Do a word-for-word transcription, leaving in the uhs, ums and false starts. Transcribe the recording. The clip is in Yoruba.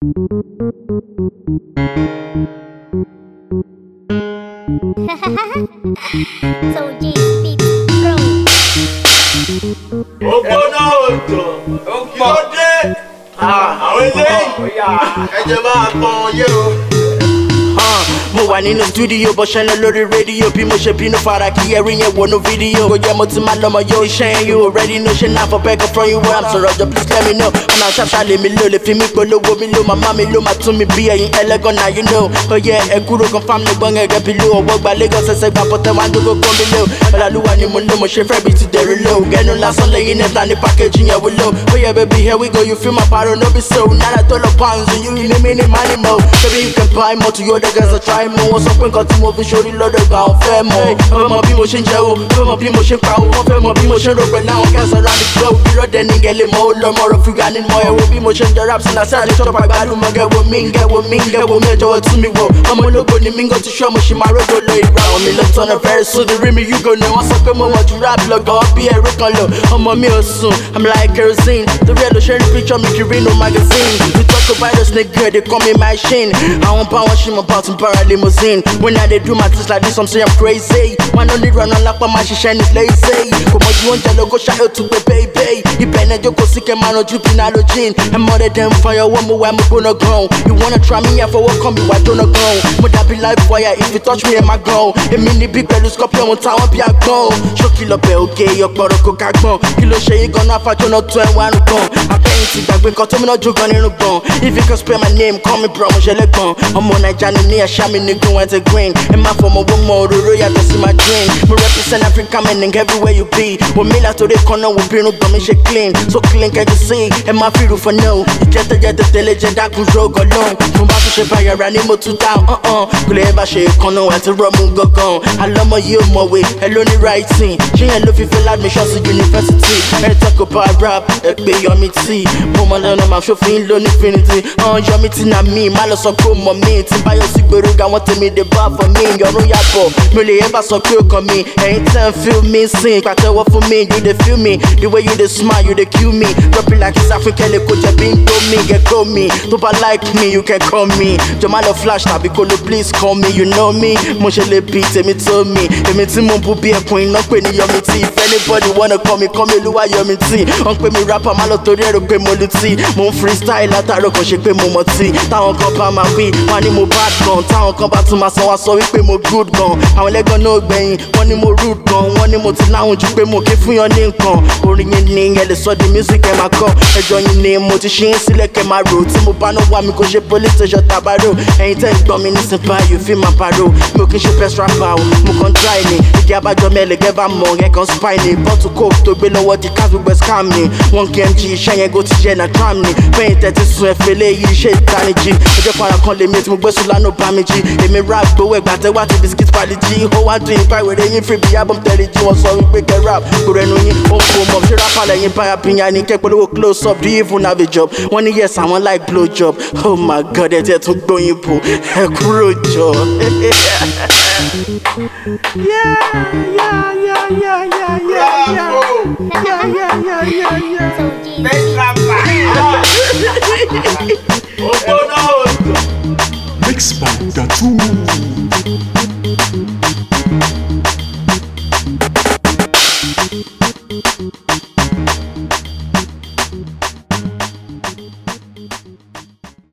So G beat bro. Oh no, oh no, ah, àwọn eléyìí, ẹ jẹ́ bá a pọn yé o. Mo wà nínú studio bó ṣe ń lọ lórí rédíò bí mo ṣe bínú fara kí ẹrí yẹn wọnú fídíò. Kò jẹ́ mo ti máa lọ́mọ yóò iṣẹ́ yẹn you already know ṣe náà for beg from you where I'm sọ̀rọ̀ jọ please let me know. Ọ̀nà ṣàṣà lèmi lò lè fi mí polówó mi lò màmá mi ló máa tún mi bí ẹyin ẹlẹ́gàn náà you know. Ó yẹ ẹ kúrò kan fáwọn ẹgbọ́n ẹ̀rẹ́ bí lò ọwọ́ gba Lagos ẹsẹ̀ gba pọ̀tẹ́ wá dógó kan mi lò. Ọ̀làlúwa ni mo lò mo ṣe fẹ́ bí ti dẹ̀rù lò. Gẹ́nu lásán lẹ́yìn nẹ́ta ní pákéjì yẹn wúlò. Ó yẹ baby here we go you feel my power no be so. Náírà tó lọ pounds and you ní mí ní money mo. Baby you can buy more to your other girls and try more. Wọ́n sọ pé nǹkan tí mo fi ṣorí lọ́dọ̀ gba àwọn fẹ́ mọ̀. Wọ́n fẹ́ mọ bí mo ṣe ń jẹ́ o, wọ́n fẹ́ mọ bí mo ṣe ń pa o, wọ́n fẹ́ mọ bí mo ṣe ń rò pẹ̀lú àwọn kẹ́sàn án láti gbọ́. Irọ́ dẹ̀ ní gẹ̀lẹ́ mọ́ ó lọ́mọ ọ̀rọ̀ fúga ní mọ́ ẹ̀wọ̀ bí mo ṣe ń jẹ rap sí lásán àti ṣọ́pà gbádùn mọ́ gẹ̀wò mí gẹ̀wò mí gẹ̀wò mí ẹjọ́ tún mi wò. Ọmọ ológo ni mí ń gò ti ṣọ́ mo ṣì máa rógò lo ìra. Àwọn mi ló tọ́nà very soon the rí mi you go know. Wọ́n sọ pé mo mọ̀ ju rap lọ́gọ̀ bí ẹ̀rú kan lò. Ọmọ mi ò sùn, I'm like kerosene. Torí ẹ̀ ló ṣe rí picture mi kiri no magazine. You talk about this nigga they call me machine. Àwọn bá wọn ṣì mọ̀ bá tún bára limousine. When I dey do my things like this some say I'm crazy. Wọ́n no need run on lápá máa ṣiṣẹ́ ní lazy. Kò mọ̀ ju oúnjẹ lọ kó ṣáyọ̀ tún pé baby. Ibẹ̀ náà jókòó sí kẹ́ máa ranjú pinalogene. Ẹ mọ̀ dẹ̀ dẹ̀ ń fọyọ̀ wọ́n mo wá mo gbóná gan. You wanna try me yẹn fọwọ́ kàn mí wá jóná gan. Mo dàbí live wire if you touch me ẹ máa gan. Èmi ní bí pẹ̀lú scorpion mo táwọn bí àgbọn. Ṣókí lọ bẹ̀ òkè ọ̀pọ̀rọ̀ kò ká gbọ̀n. Kí ló ṣe yín gan-an afájóná tó ẹ̀ wá nù gan. Abẹ́yìn ti gbàgbé nǹkan tó mi náà jó gan nínú gbọ̀n. If you can spell my name call me bro mo ṣe lẹ́gbọ̀n. Ọmọ Naija ni ní ẹ̀ṣá mi ní gun ẹ̀ green. Ẹ má fọmọ wọ́n mọ òróró yàtọ̀ sí my dream. Mo represent Africa men everywhere you be. Wọ́n mi látòrí kan náà wò bírun gbọ̀n mi ṣe clean. So clean can you see? Ẹ má fi rúfọ̀ náà. Ìjẹ́tẹ̀jẹ́tẹ̀ tẹ́lẹ̀ jẹ́ dákun rọ́gọ̀ lọ́n. Mo bá fi ṣe báyàrá ni mo tún down. Kò lè bá ṣe kan náà àti rọ́ọ̀mù gangan. Àlọ́mọ yìí ò mọ̀wé, ẹ ló ní writing. Ṣé yẹn ló fi fill admission sí university? Ẹ talk about rap, ẹ pé yọmi tí. Mo mọ lọ́nà máa ṣòfin lóní infinity. Yọmi tí na mi, má lọ sọ pé ó mọ̀ mí. Tí báyọ̀ sí gbèrúgà wọ́n tẹ̀mí dé bá for me. Yọrùn yàbọ̀, mi ò lè yẹn bá sọ pé ó kàn mí. Ẹ̀yin tẹ́ ń feel me sing, pàtẹ́wọ́ fún mi. You dey feel me, the way you dey smile, you dey kill me. Dropping like it's African, lè kó jẹ bí ń tó mi. Get call me, tó bá like me, you can call me. Jọ̀má lọ flash tàbí kó lo please call me. You know me, mo ṣe lè bí tèmi tó mi. Èmi tí mo bú bí ẹkùn iná pè ní yọmi tí. If anybody wanna call me, call me olúwa yọmi tí. Wọ́n pè mí rapper, má lọ torí ẹ̀rọ pé mo lu tí. Mo ń freestyle látàrọ̀ kò ṣe pé mo mọ̀ tí. Táwọn kan bá máa wí, wọ́n ní mo bad gan. Táwọn kan bá tún máa sọ wá sọ wípé mo good gan. Àwọn ẹlẹ́gàn náà gbẹ̀yìn, wọ́n ní mo rude gan. Wọ́n ní mo ti láwọn jù pé mo ké fún yan ní nǹkan. Orin yẹn ni ẹ lè sọ di music ẹ máa kọ́. Ẹjọ́ yín ni mo ti ṣí ń sílẹ̀ kẹ́ máa rò. Tí mo bá náà wá mi kò ṣe police station tàbárò. Ẹ̀yin tẹ́ ń gbọ́ mi ní sinpa yóò fi máa parọ́. Mi ò kí ń ṣe best rapper o, mo kàn try ni. Ìdí abájọ mẹ́lẹ̀gẹ́ bá mọ̀ ẹ̀ kan spy ni. Bottle coke tó gbé lọ́wọ́ di cat gbogbo scam ni. one kmg iṣẹ́ yẹn go ti jẹ́ na tram ni. Fẹ́yìn tẹ́tí sun ẹ̀fẹ̀ léyìí iṣẹ́ ìtanijí. Ọjọ́ para kan lèmi tí mo gbé sùn lánàá bá mi jí. Èmi rap gbowó ẹgbàá tẹ́wá ti biscuit pali jí. Ó wá dùn ìpá ìwé yín free bí album tẹ̀lé jí. Wọ́n sọ wípé kẹ́ rap kò rẹnu yín. Ó ń fò mọ̀ ṣé rapper lẹ́yìn báyà pinya ni. Kẹ́ polówó close up do you even have a job? Wọ́n ní yes àwọn like blow job. Oh my god ẹ̀ tẹ́ tún gbóyin bò ẹ kúrò jọ. Yeah, yeah, yeah, yeah, yeah, yeah, yeah, yeah, yeah, yeah, yeah. So G Best rapper. Oh no. Mixed by Datu